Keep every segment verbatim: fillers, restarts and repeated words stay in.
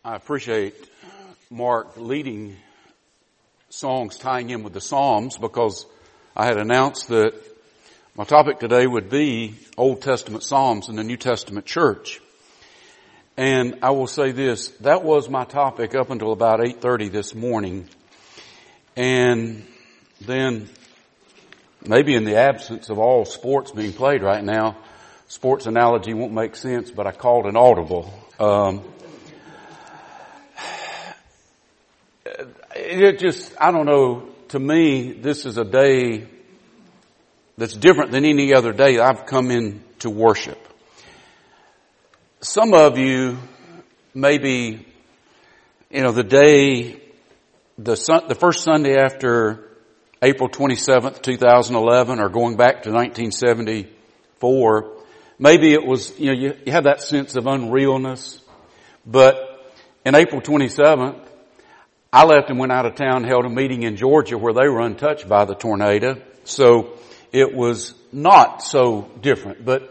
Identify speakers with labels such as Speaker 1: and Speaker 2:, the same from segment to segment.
Speaker 1: I appreciate Mark leading songs tying in with the Psalms, because I had announced that my topic today would be Old Testament Psalms in the New Testament church. And I will say this, that was my topic up until about eight thirty this morning. And then, maybe in the absence of all sports being played right now, sports analogy won't make sense, but I called an audible. Um, it just, I don't know, to me, this is a day that's different than any other day I've come in to worship. Some of you, maybe, you know, the day, the sun, the first Sunday after April twenty-seventh, two thousand eleven, or going back to nineteen seventy-four, maybe it was, you know, you, you have that sense of unrealness. But in April twenty-seventh, I left and went out of town, held a meeting in Georgia where they were untouched by the tornado. So it was not so different. But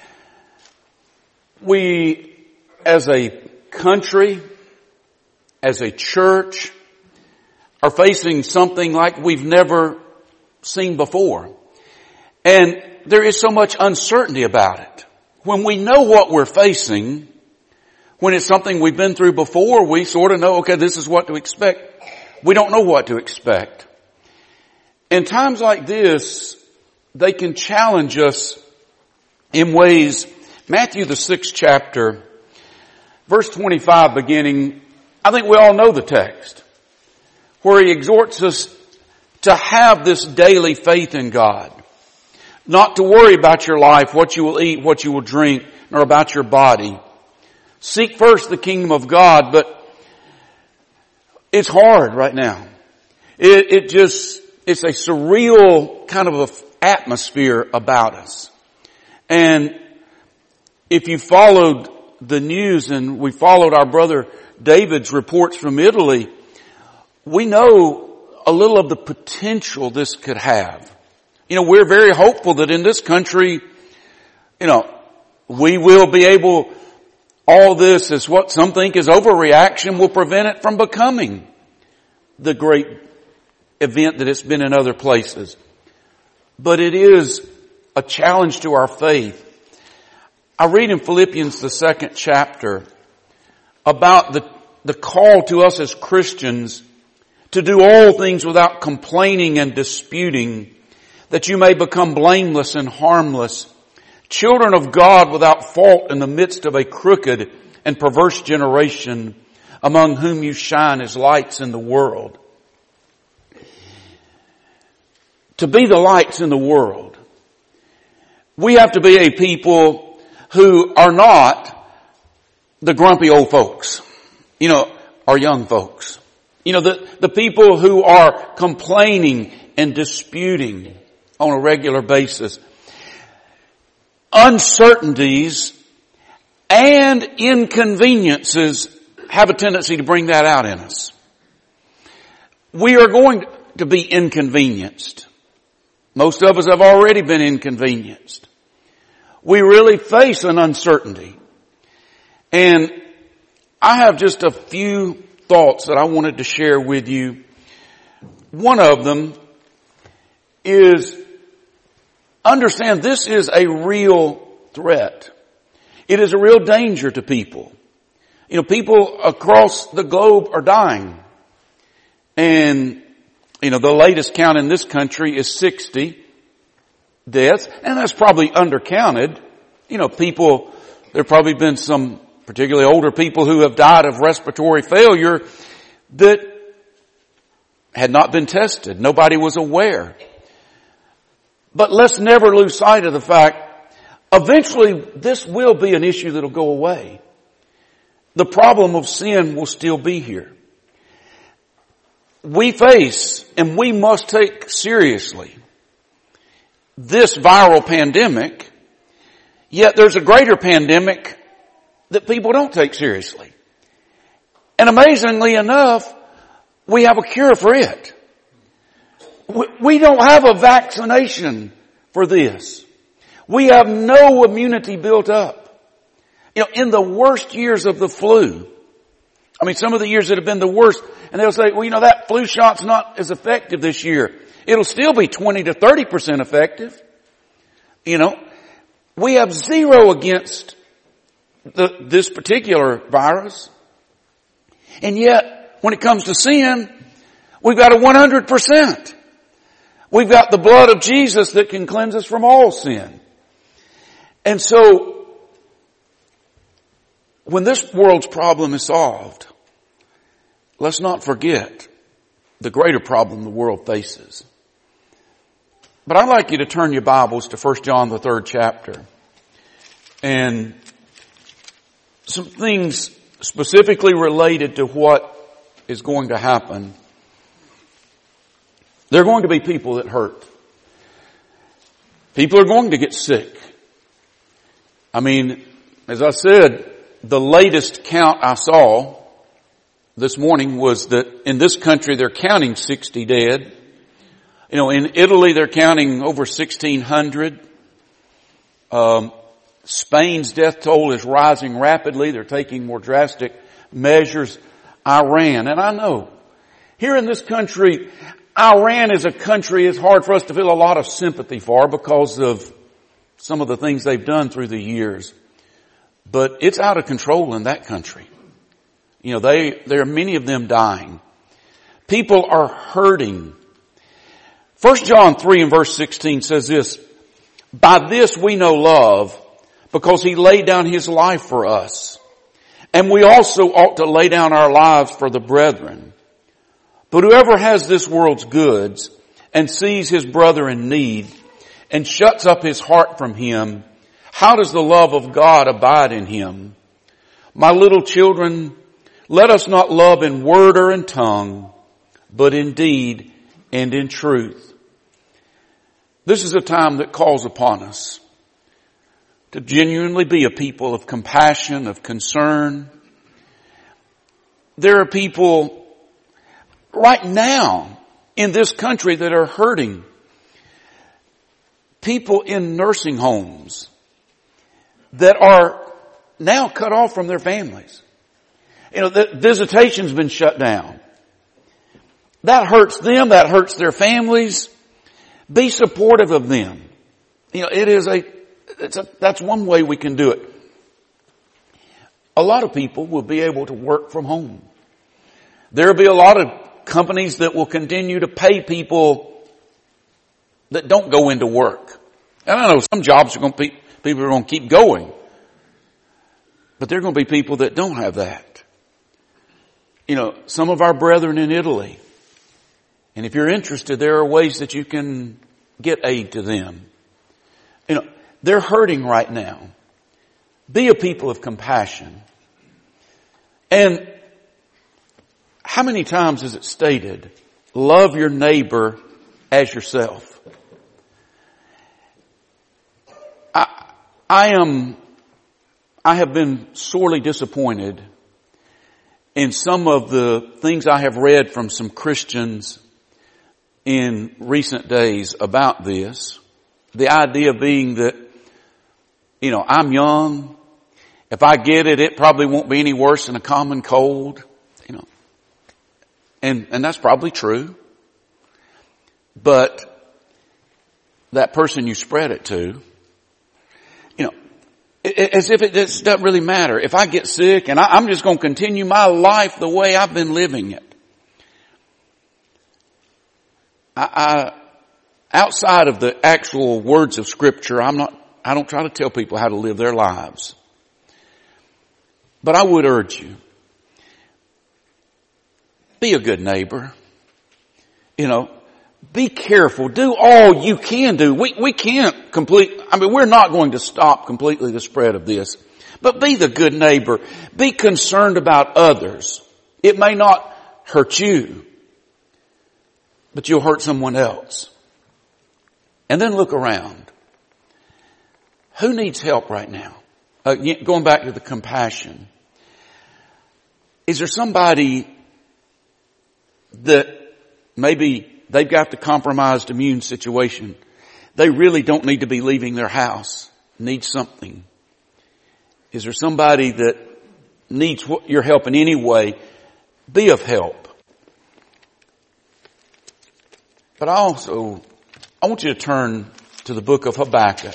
Speaker 1: we, as a country, as a church, are facing something like we've never seen before. And there is so much uncertainty about it. When we know what we're facing, when it's something we've been through before, we sort of know, okay, this is what to expect. We don't know what to expect. In times like this, they can challenge us in ways. Matthew, the sixth chapter, verse twenty-five beginning, I think we all know the text, where he exhorts us to have this daily faith in God. Not to worry about your life, what you will eat, what you will drink, nor about your body. Seek first the kingdom of God, but it's hard right now. It, it just, it's a surreal kind of a atmosphere about us. And if you followed the news, and we followed our brother David's reports from Italy, we know a little of the potential this could have. You know, we're very hopeful that in this country, you know, we will be able, all this is what some think is overreaction, will prevent it from becoming the great event that it's been in other places. But it is a challenge to our faith. I read in Philippians, the second chapter, about the, the call to us as Christians to do all things without complaining and disputing, that you may become blameless and harmless, children of God without fault in the midst of a crooked and perverse generation, among whom you shine as lights in the world. To be the lights in the world, we have to be a people who are not the grumpy old folks, you know, our young folks. You know, the, the people who are complaining and disputing on a regular basis. Uncertainties and inconveniences have a tendency to bring that out in us. We are going to be inconvenienced. Most of us have already been inconvenienced. We really face an uncertainty. And I have just a few thoughts that I wanted to share with you. One of them is, understand this is a real threat. It is a real danger to people. You know, people across the globe are dying. And, you know, the latest count in this country is sixty deaths. And that's probably undercounted. You know, people, there have probably been some particularly older people who have died of respiratory failure that had not been tested. Nobody was aware. But let's never lose sight of the fact, eventually this will be an issue that will go away. The problem of sin will still be here. We face, and we must take seriously, this viral pandemic, yet there's a greater pandemic that people don't take seriously. And amazingly enough, we have a cure for it. We don't have a vaccination for this. We have no immunity built up. You know, in the worst years of the flu, I mean, some of the years that have been the worst, and they'll say, well, you know, that flu shot's not as effective this year. It'll still be twenty to thirty percent effective. You know, we have zero against the, this particular virus. And yet, when it comes to sin, we've got a one hundred percent. We've got the blood of Jesus that can cleanse us from all sin. And so, when this world's problem is solved, let's not forget the greater problem the world faces. But I'd like you to turn your Bibles to First John, the third chapter. And some things specifically related to what is going to happen. There are going to be people that hurt. People are going to get sick. I mean, as I said, the latest count I saw this morning was that in this country they're counting sixty dead. You know, in Italy they're counting over sixteen hundred. Um, Spain's death toll is rising rapidly. They're taking more drastic measures. Iran, and I know here in this country, Iran is a country it's hard for us to feel a lot of sympathy for because of some of the things they've done through the years. But it's out of control in that country. You know, they, there are many of them dying. People are hurting. First John three and verse sixteen says this, by this we know love, because he laid down his life for us. And we also ought to lay down our lives for the brethren. But whoever has this world's goods and sees his brother in need and shuts up his heart from him, how does the love of God abide in him? My little children, let us not love in word or in tongue, but in deed and in truth. This is a time that calls upon us to genuinely be a people of compassion, of concern. There are people right now in this country that are hurting. People in nursing homes that are now cut off from their families. You know, the visitation's been shut down. That hurts them. That hurts their families. Be supportive of them. You know, it is a, it's a, that's one way we can do it. A lot of people will be able to work from home. There'll be a lot of companies that will continue to pay people that don't go into work. And I know some jobs are going to be, people are going to keep going. But there are going to be people that don't have that. You know, some of our brethren in Italy, and if you're interested, there are ways that you can get aid to them. You know, they're hurting right now. Be a people of compassion. And how many times is it stated, love your neighbor as yourself? I, I am, I have been sorely disappointed in some of the things I have read from some Christians in recent days about this. The idea being that, you know, I'm young. If I get it, it probably won't be any worse than a common cold, you know. And, and that's probably true. But that person you spread it to, you know, as if it just doesn't really matter. If I get sick and I, I'm just going to continue my life the way I've been living it. I, I, outside of the actual words of Scripture, I'm not, I don't try to tell people how to live their lives. But I would urge you, be a good neighbor. You know, be careful. Do all you can do. We, we can't complete, I mean, we're not going to stop completely the spread of this. But be the good neighbor. Be concerned about others. It may not hurt you, but you'll hurt someone else. And then look around. Who needs help right now? Uh, going back to the compassion. Is there somebody that maybe they've got the compromised immune situation? They really don't need to be leaving their house. Need something. Is there somebody that needs your help in any way? be of help. But I also, I want you to turn to the book of Habakkuk.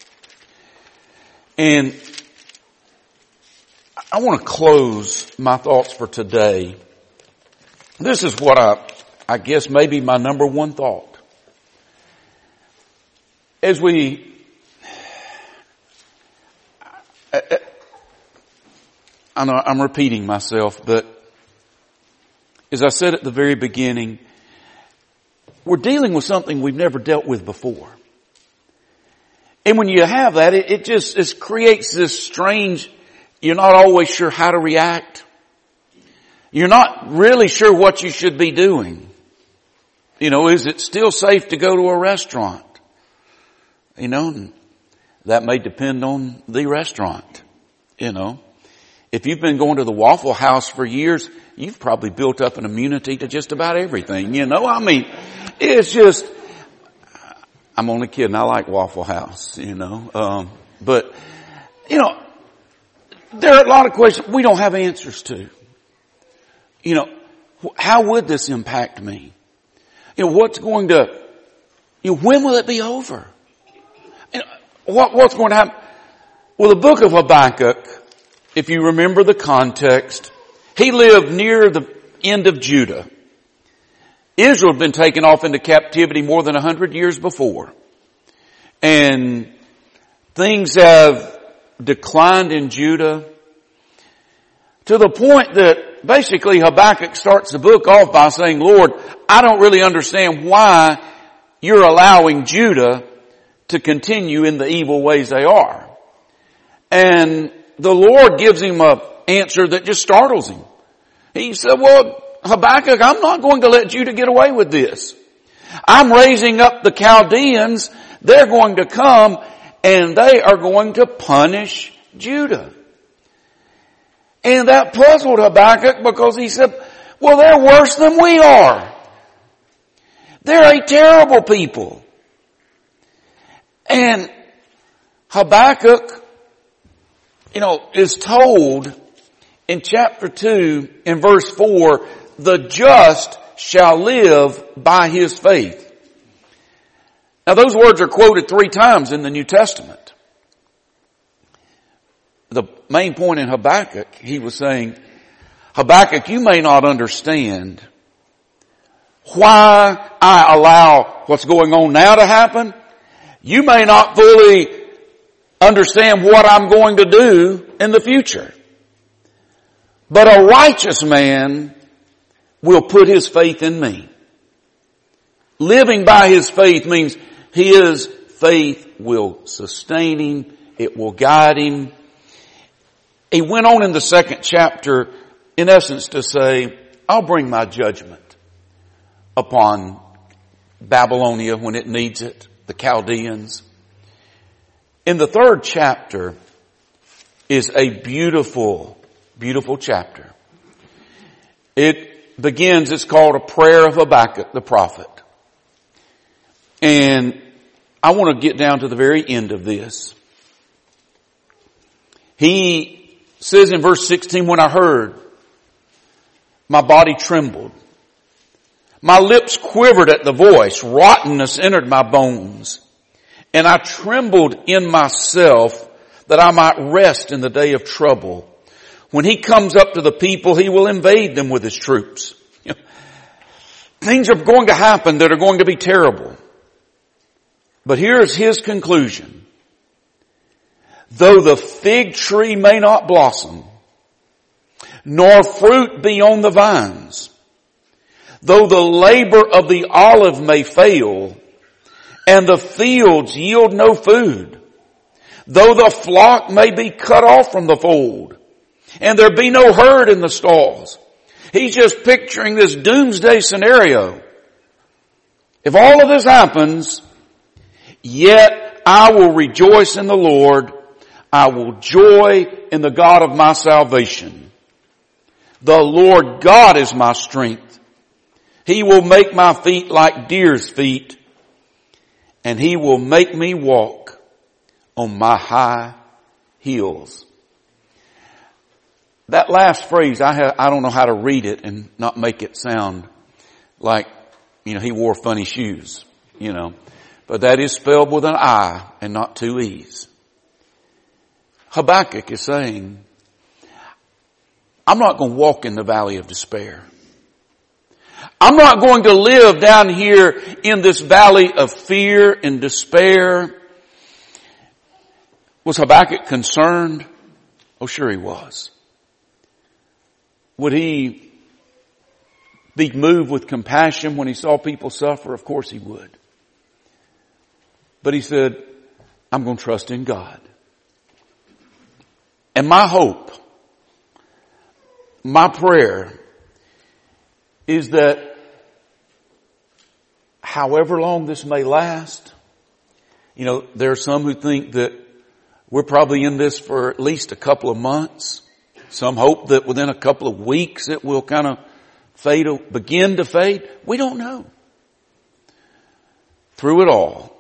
Speaker 1: And I want to close my thoughts for today. This is what I, I guess maybe my number one thought. As we, I, I know I'm repeating myself, but as I said at the very beginning, we're dealing with something we've never dealt with before. And when you have that, it, it just it creates this strange, you're not always sure how to react. You're not really sure what you should be doing. You know, is it still safe to go to a restaurant? You know, and that may depend on the restaurant. You know, if you've been going to the Waffle House for years, you've probably built up an immunity to just about everything. You know, I mean, it's just, I'm only kidding. I like Waffle House, you know, um, but, you know, there are a lot of questions we don't have answers to. You know, how would this impact me? You know, what's going to, you know, when will it be over? You know, what, what's going to happen? Well, the book of Habakkuk, if you remember the context, he lived near the end of Judah. Israel had been taken off into captivity more than a hundred years before. And things have declined in Judah to the point that basically Habakkuk starts the book off by saying, Lord, I don't really understand why you're allowing Judah to continue in the evil ways they are. And the Lord gives him an answer that just startles him. He said, well, Habakkuk, I'm not going to let Judah get away with this. I'm raising up the Chaldeans. They're going to come and they are going to punish Judah. And that puzzled Habakkuk because he said, well, they're worse than we are. They're a terrible people. And Habakkuk, you know, is told in chapter two, in verse four, the just shall live by his faith. Now those words are quoted three times in the New Testament. The main point in Habakkuk, he was saying, Habakkuk, you may not understand why I allow what's going on now to happen. You may not fully understand what I'm going to do in the future. But a righteous man will put his faith in me. Living by his faith means his faith will sustain him. It will guide him. He went on in the second chapter, in essence, to say, I'll bring my judgment upon Babylonia when it needs it, the Chaldeans. In the third chapter is a beautiful, beautiful chapter. It begins, it's called a prayer of Habakkuk, the prophet. And I want to get down to the very end of this. He says in verse sixteen, when I heard, my body trembled. My lips quivered at the voice. Rottenness entered my bones. And I trembled in myself that I might rest in the day of trouble. When he comes up to the people, he will invade them with his troops. You know, things are going to happen that are going to be terrible. But here's his conclusion. Though the fig tree may not blossom, nor fruit be on the vines, though the labor of the olive may fail, and the fields yield no food, though the flock may be cut off from the fold, and there be no herd in the stalls. He's just picturing this doomsday scenario. If all of this happens, yet I will rejoice in the Lord. I will joy in the God of my salvation. The Lord God is my strength. He will make my feet like deer's feet, and he will make me walk. walk, on my high heels. That last phrase, I ha- I don't know how to read it and not make it sound like, you know, he wore funny shoes, you know. But that is spelled with an I and not two E's. Habakkuk is saying, I'm not going to walk in the valley of despair. I'm not going to live down here in this valley of fear and despair. Was Habakkuk concerned? Oh, sure he was. Would he be moved with compassion when he saw people suffer? Of course he would. But he said, I'm going to trust in God. And my hope, my prayer is that however long this may last, you know, there are some who think that we're probably in this for at least a couple of months. Some hope that within a couple of weeks it will kind of fade, begin to fade. We don't know. Through it all,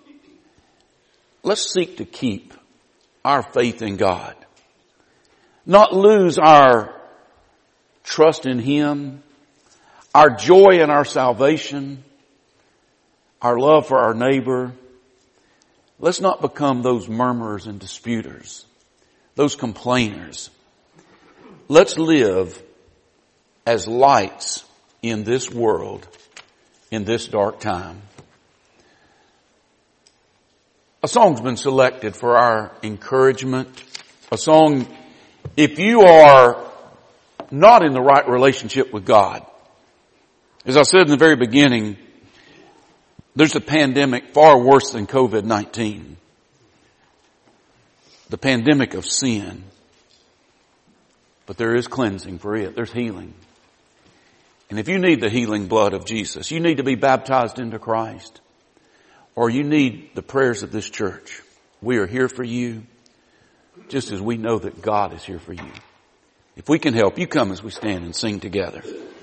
Speaker 1: let's seek to keep our faith in God. Not lose our trust in Him, our joy in our salvation, our love for our neighbor. Let's not become those murmurers and disputers, those complainers. Let's live as lights in this world, in this dark time. A song's been selected for our encouragement. A song, if you are not in the right relationship with God. As I said in the very beginning, there's a pandemic far worse than covid nineteen. The pandemic of sin. But there is cleansing for it. There's healing. And if you need the healing blood of Jesus, you need to be baptized into Christ, or you need the prayers of this church, we are here for you, just as we know that God is here for you. If we can help, you come as we stand and sing together.